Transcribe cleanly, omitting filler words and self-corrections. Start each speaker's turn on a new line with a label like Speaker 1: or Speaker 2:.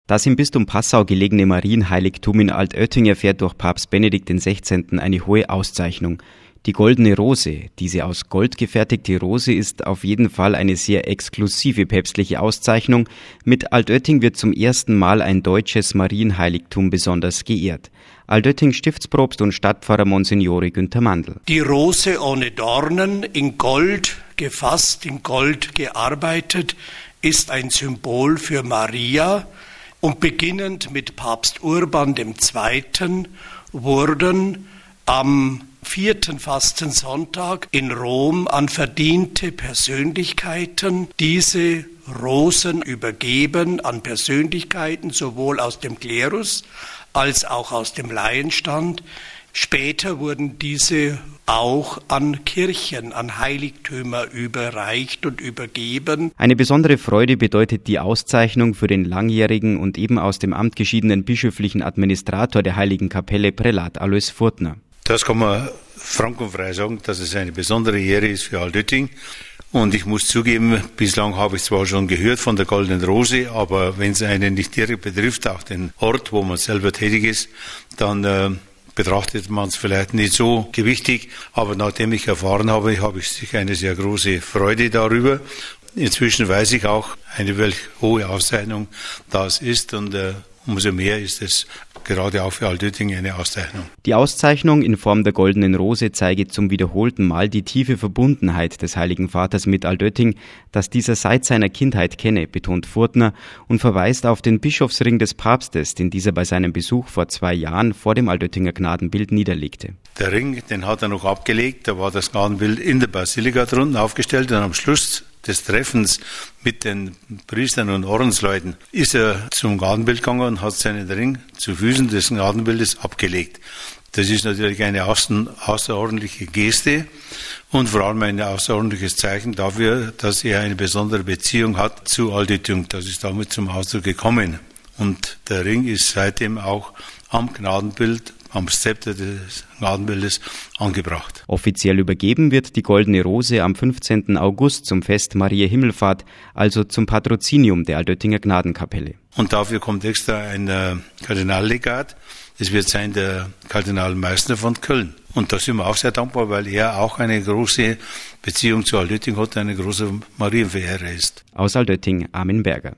Speaker 1: Das im Bistum Passau gelegene Marienheiligtum in Altötting erfährt durch Papst Benedikt XVI. Eine hohe Auszeichnung. Die Goldene Rose, diese aus Gold gefertigte Rose, ist auf jeden Fall eine sehr exklusive päpstliche Auszeichnung. Mit Altötting wird zum ersten Mal ein deutsches Marienheiligtum besonders geehrt. Altötting Stiftspropst und Stadtpfarrer Monsignore Günther Mandl.
Speaker 2: Die Rose ohne Dornen, in Gold gefasst, in Gold gearbeitet, ist ein Symbol für Maria. Und beginnend mit Papst Urban II. Wurden am 4. Fastensonntag in Rom an verdiente Persönlichkeiten diese Rosen übergeben, an Persönlichkeiten sowohl aus dem Klerus als auch aus dem Laienstand. Später wurden diese auch an Kirchen, an Heiligtümer überreicht und übergeben.
Speaker 1: Eine besondere Freude bedeutet die Auszeichnung für den langjährigen und eben aus dem Amt geschiedenen bischöflichen Administrator der Heiligen Kapelle, Prälat Alois Furtner.
Speaker 3: Das kann man frank und frei sagen, dass es eine besondere Ehre ist für Altötting. Und ich muss zugeben, bislang habe ich zwar schon gehört von der Goldenen Rose, aber wenn es einen nicht direkt betrifft, auch den Ort, wo man selber tätig ist, dann betrachtet man es vielleicht nicht so gewichtig, aber nachdem ich erfahren habe, habe ich sicher eine sehr große Freude darüber. Inzwischen weiß ich auch, eine welch hohe Auszeichnung das ist und umso mehr ist es gerade auch für Altötting eine Auszeichnung.
Speaker 1: Die Auszeichnung in Form der Goldenen Rose zeige zum wiederholten Mal die tiefe Verbundenheit des Heiligen Vaters mit Altötting, das dieser seit seiner Kindheit kenne, betont Furtner und verweist auf den Bischofsring des Papstes, den dieser bei seinem Besuch vor 2 Jahren vor dem Altöttinger Gnadenbild niederlegte.
Speaker 3: Der Ring, den hat er noch abgelegt, da war das Gnadenbild in der Basilika drunten aufgestellt und am Schluss des Treffens mit den Priestern und Ordensleuten ist er zum Gnadenbild gegangen und hat seinen Ring zu Füßen des Gnadenbildes abgelegt. Das ist natürlich eine außerordentliche Geste und vor allem ein außerordentliches Zeichen dafür, dass er eine besondere Beziehung hat zu Altötting. Das ist damit zum Ausdruck gekommen. Und der Ring ist seitdem auch am Gnadenbild, am Zepter des Gnadenbildes angebracht.
Speaker 1: Offiziell übergeben wird die Goldene Rose am 15. August zum Fest Mariä Himmelfahrt, also zum Patrozinium der Altöttinger Gnadenkapelle.
Speaker 3: Und dafür kommt extra ein Kardinallegat. Es wird sein der Kardinal Meissner von Köln. Und da sind wir auch sehr dankbar, weil er auch eine große Beziehung zu Altötting hat, eine große Marienverehrer ist.
Speaker 1: Aus Altötting, Armin Berger.